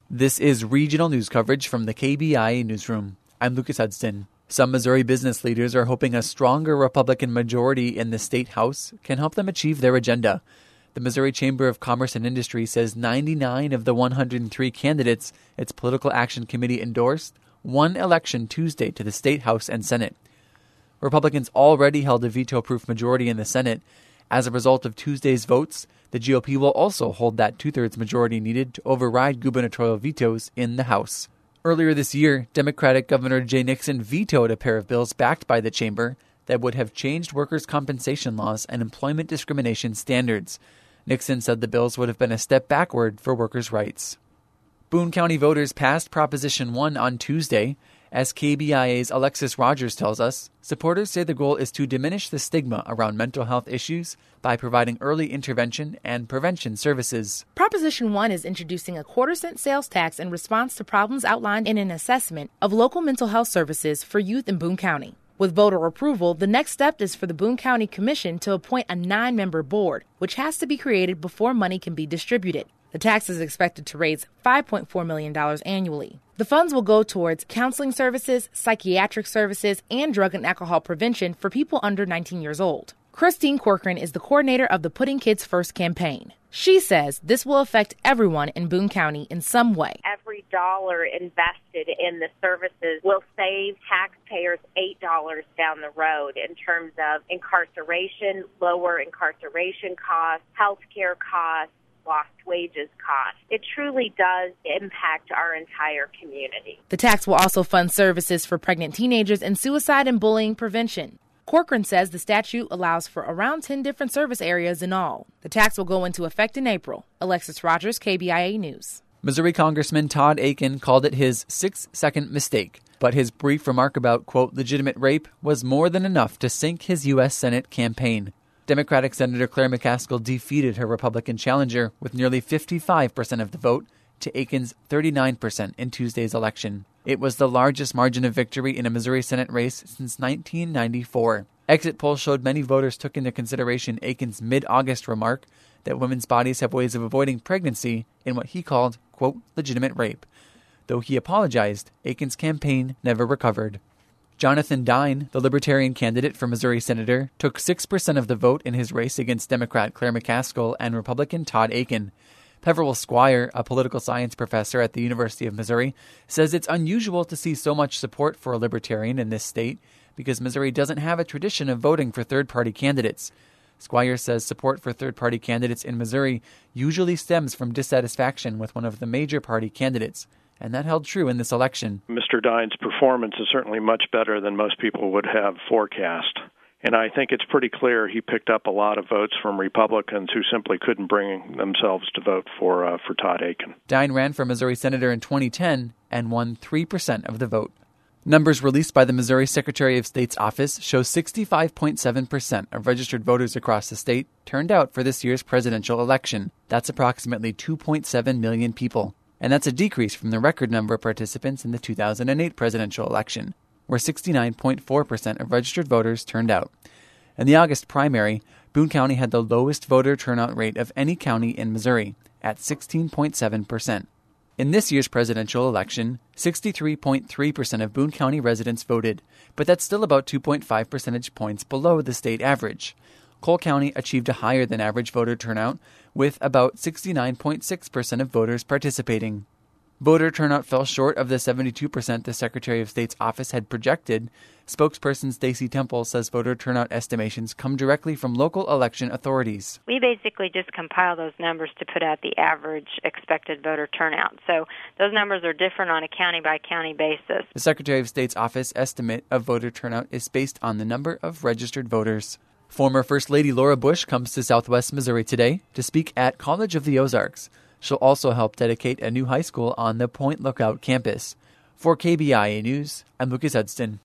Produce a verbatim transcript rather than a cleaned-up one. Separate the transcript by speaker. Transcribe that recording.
Speaker 1: This is regional news coverage from the K B I A newsroom. I'm Lucas Hudson. Some Missouri business leaders are hoping a stronger Republican majority in the state House can help them achieve their agenda. The Missouri Chamber of Commerce and Industry says ninety-nine of the one hundred three candidates its Political Action Committee endorsed won election Tuesday to the state House and Senate. Republicans already held a veto-proof majority in the Senate. As a result of Tuesday's votes, the G O P will also hold that two-thirds majority needed to override gubernatorial vetoes in the House. Earlier this year, Democratic Governor Jay Nixon vetoed a pair of bills backed by the chamber that would have changed workers' compensation laws and employment discrimination standards. Nixon said the bills would have been a step backward for workers' rights. Boone County voters passed Proposition one on Tuesday. As K B I A's Alexis Rogers tells us, supporters say the goal is to diminish the stigma around mental health issues by providing early intervention and prevention services.
Speaker 2: Proposition one is introducing a quarter cent sales tax in response to problems outlined in an assessment of local mental health services for youth in Boone County. With voter approval, the next step is for the Boone County Commission to appoint a nine-member board, which has to be created before money can be distributed. The tax is expected to raise five point four million dollars annually. The funds will go towards counseling services, psychiatric services, and drug and alcohol prevention for people under nineteen years old. Christine Corcoran is the coordinator of the Putting Kids First campaign. She says this will affect everyone in Boone County in some way.
Speaker 3: Every dollar invested in the services will save taxpayers eight dollars down the road in terms of incarceration, lower incarceration costs, health care costs, lost wages costs. It truly does impact our entire community.
Speaker 2: The tax will also fund services for pregnant teenagers and suicide and bullying prevention. Corcoran says the statute allows for around ten different service areas in all. The tax will go into effect in April. Alexis Rogers, K B I A News.
Speaker 1: Missouri Congressman Todd Akin called it his six-second mistake, but his brief remark about, quote, legitimate rape was more than enough to sink his U S Senate campaign. Democratic Senator Claire McCaskill defeated her Republican challenger with nearly fifty-five percent of the vote to Akin's thirty-nine percent in Tuesday's election. It was the largest margin of victory in a Missouri Senate race since nineteen ninety-four. Exit polls showed many voters took into consideration Akin's mid-August remark that women's bodies have ways of avoiding pregnancy in what he called, quote, legitimate rape. Though he apologized, Akin's campaign never recovered. Jonathan Dine, the Libertarian candidate for Missouri Senator, took six percent of the vote in his race against Democrat Claire McCaskill and Republican Todd Akin. Peveril Squire, a political science professor at the University of Missouri, says it's unusual to see so much support for a Libertarian in this state because Missouri doesn't have a tradition of voting for third-party candidates. Squire says support for third-party candidates in Missouri usually stems from dissatisfaction with one of the major party candidates, and that held true in this election.
Speaker 4: Mister Dine's performance is certainly much better than most people would have forecast. And I think it's pretty clear he picked up a lot of votes from Republicans who simply couldn't bring themselves to vote for uh, for Todd Akin.
Speaker 1: Dine ran for Missouri Senator in twenty ten and won three percent of the vote. Numbers released by the Missouri Secretary of State's office show sixty-five point seven percent of registered voters across the state turned out for this year's presidential election. That's approximately two point seven million people. And that's a decrease from the record number of participants in the two thousand eight presidential election, where sixty-nine point four percent of registered voters turned out. In the August primary, Boone County had the lowest voter turnout rate of any county in Missouri, at sixteen point seven percent. In this year's presidential election, sixty-three point three percent of Boone County residents voted, but that's still about two point five percentage points below the state average. Cole County achieved a higher than average voter turnout, with about sixty-nine point six percent of voters participating. Voter turnout fell short of the seventy-two percent the Secretary of State's office had projected. Spokesperson Stacy Temple says voter turnout estimations come directly from local election authorities.
Speaker 5: We basically just compile those numbers to put out the average expected voter turnout. So those numbers are different on a county-by-county basis.
Speaker 1: The Secretary of State's office estimate of voter turnout is based on the number of registered voters. Former First Lady Laura Bush comes to Southwest Missouri today to speak at College of the Ozarks. She'll also help dedicate a new high school on the Point Lookout campus. For K B I A News, I'm Lucas Hudson.